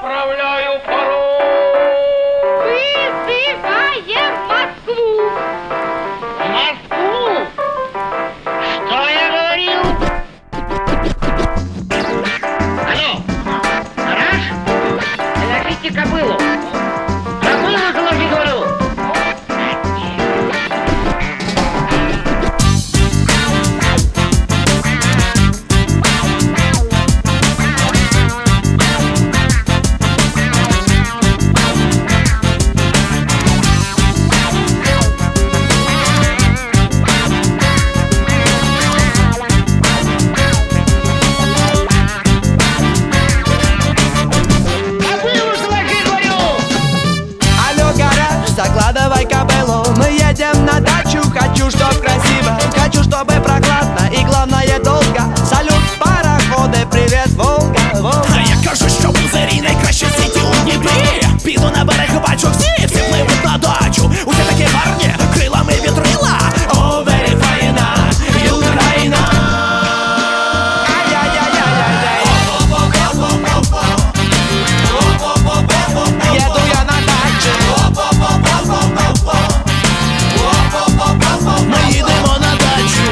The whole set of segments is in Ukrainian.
Отправляю пароль. Вызываем Москву. Москву? Что я говорил? Алло, гараж? Заложите кобылу. Кобылу заложи, говорю. Закладывай кобылу, мы едем на дачу. Хочу, чтоб красиво, хочу, чтобы прохладно і главное долго. Салют, пароходи, привет, Волга, Волга. А я кажу, що в Узері найкраще в світі у Дніпрі. Піду на берег, бачу, всі пливуть на дачу. Усі такі гарні, крилами вітрила. О, very fine, Україна. Еду я на дачу. Ми їдемо на дачу.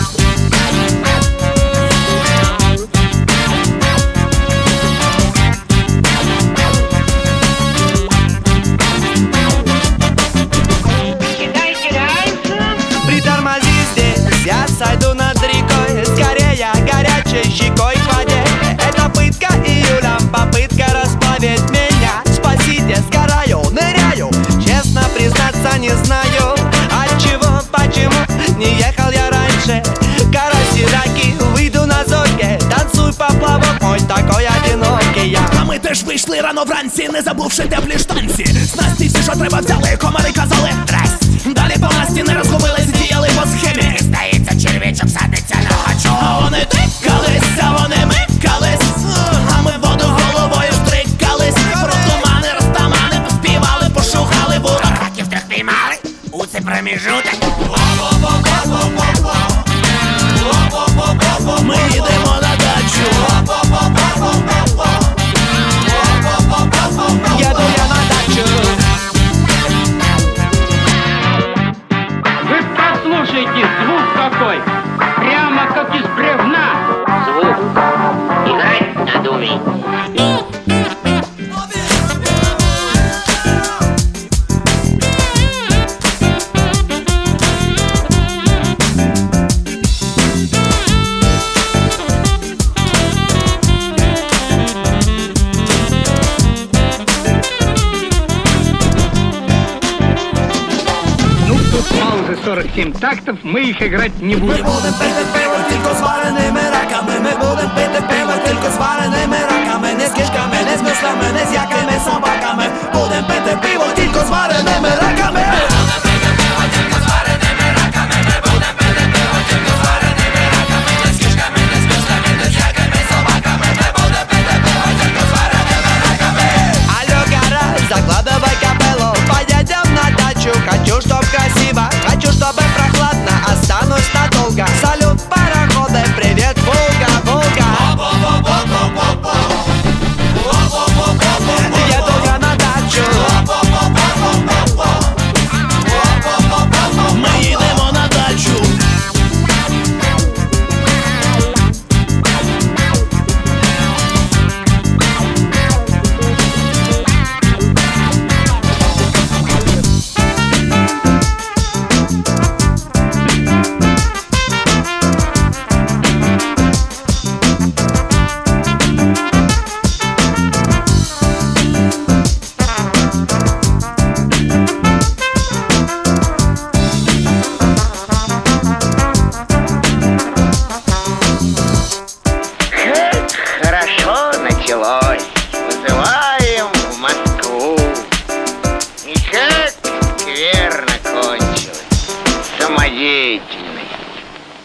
Притормози здесь, я сойду над рекой. Скорее горячей щекой к воде. Это пытка июлем, попытка расплавить меня. Спасите, сгораю, ныряю. Честно признаться, не знаю от чего, почему не ехал я раньше. Караси, раки, выйду на зорьке. Танцуй поплавок, мой такой одинокий я. А ми теж вийшли рано вранці, не забувши теплі штанці. Снасті всі, що треба, взяли, комари казали раз. Далі по масті не розгубились, діяли по схемі. Здається, черв'ячок садиться на хачу. А вони тикались, а вони микались. А ми воду головою штрикались. Про тумани, розтамани, поспівали, пошухали. Було раків трьох піймали. У цей проміжуток. Ми їдемо на дачу. Еду я на дачу. Вы послушайте, звук какой. Прямо как из бревна. Звук. Играть надо уметь. Ну, тут паузы 47 тактов, мы их играть не Ми будем. будем пити пиво тільки з вареними раками. Ми будем пити пиво тільки з вареними раками. Не з кишками, не з мислями, не з якими собаками. Будем пити пиво тільки з вареними раками. Алло, гараж, закладывай кобылу. Поедем на дачу. Хочу, чтоб красиво, хочу, чтобы прохладно. Останусь надолго. Салют, пароходы, привет, Волга, Волга. Еду я на дачу. Ми їдемо на дачу. Хорошо началось.